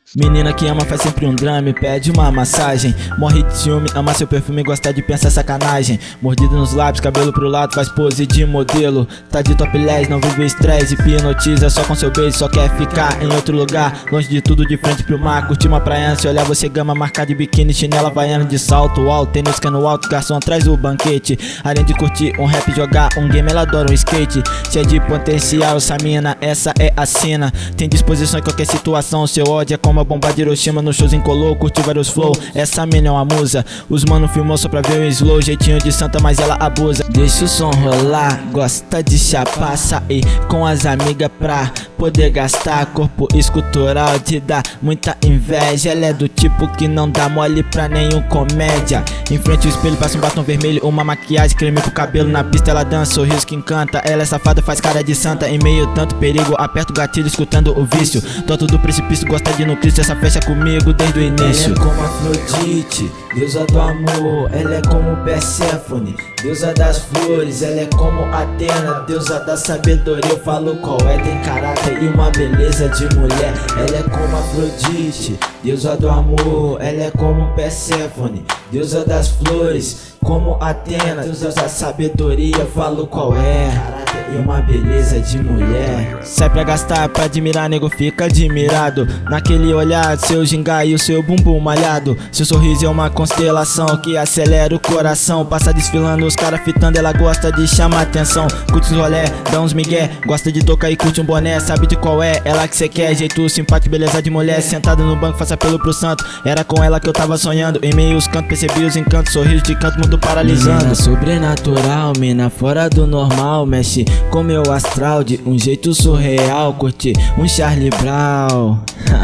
Menina que ama faz sempre um drama e pede uma massagem. Morre de ciúme, ama seu perfume e gosta de pensar sacanagem. Mordida nos lábios, cabelo pro lado, faz pose de modelo. Tá de topless, não vive estresse, hipnotiza só com seu beijo. Só quer ficar em outro lugar, longe de tudo, de frente pro mar. Curtir uma praia, se olhar você gama, marcar de biquíni, chinela havaiana de salto alto, tênis cano alto, garçom traz o banquete. Além de curtir um rap, jogar um game, ela adora um skate. Cheia de potencial, essa mina, essa é a cena. Tem disposição em qualquer situação, seu ódio é como a bomba de Hiroshima. No shows incolou, curtiu vários flow. Essa mina é uma musa. Os mano filmou só pra ver o slow. Jeitinho de santa, mas ela abusa. Deixa o som rolar, gosta de chapar. Sair com as amigas pra poder gastar. Corpo escultural te dá muita inveja. Ela é do tipo que não dá mole pra nenhum comédia. Em frente ao espelho passa um batom vermelho, uma maquiagem, creme pro cabelo. Na pista ela dança, sorriso que encanta. Ela é safada, faz cara de santa. Em meio tanto perigo, aperta o gatilho escutando o vício. Toto do precipício, gosta de ir no Cristo. Essa fecha comigo desde o início. Ela é como Afrodite, deusa do amor. Ela é como Perséfone, deusa das flores. Ela é como Atena, deusa da sabedoria. Eu falo qual é, tem caráter e uma beleza de mulher. Ela é como Afrodite, deusa do amor. Ela é como Perséfone, deusa das flores. Como Atena, deusa da sabedoria. Eu falo qual é, caráter e uma beleza de mulher. Sai pra gastar, pra admirar, nego fica admirado. Naquele olhar, seu ginga e o seu bumbum malhado. Seu sorriso é uma constelação que acelera o coração. Passa desfilando, os cara fitando, ela gosta de chamar atenção. Curte os rolé, dá uns migué, gosta de tocar e curte um boné. Sabe de qual é, ela que cê quer. Jeito simpático, beleza de mulher. Sentada no banco, faça apelo pro santo. Era com ela que eu tava sonhando. Em meio aos cantos, percebi os encantos. Sorriso de canto, mundo paralisando. Mina sobrenatural, mina fora do normal. Mexe com meu astral de um jeito surreal. Curte um Charlie Brown.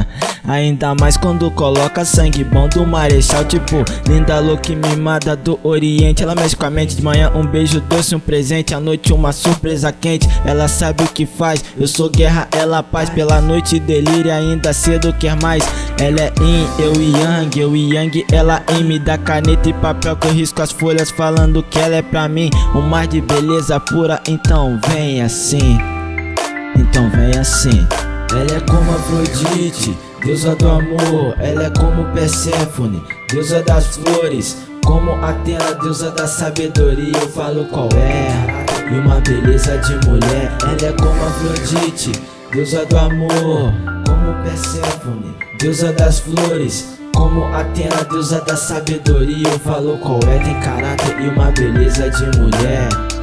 Ainda mais quando coloca sangue bom do Marechal. Tipo, linda, louca e mimada do Oriente. Ela mexe com a mente, de manhã um beijo doce, um presente. À noite uma surpresa quente, ela sabe o que faz. Eu sou guerra, ela paz. Pela noite delírio, ainda cedo quer mais. Ela é yin, eu yang, ela em. Me dá caneta e papel que eu risco as folhas, falando que ela é pra mim um mar de beleza pura. Então vem assim, então vem assim. Ela é como Afrodite, deusa do amor. Ela é como Perséfone, deusa das flores. Como Atena, deusa da sabedoria. Eu falo qual é, e uma beleza de mulher. Ela é como Afrodite, deusa do amor. Como Perséfone, deusa das flores. Como Atena, deusa da sabedoria. Eu falo qual é, tem caráter e uma beleza de mulher.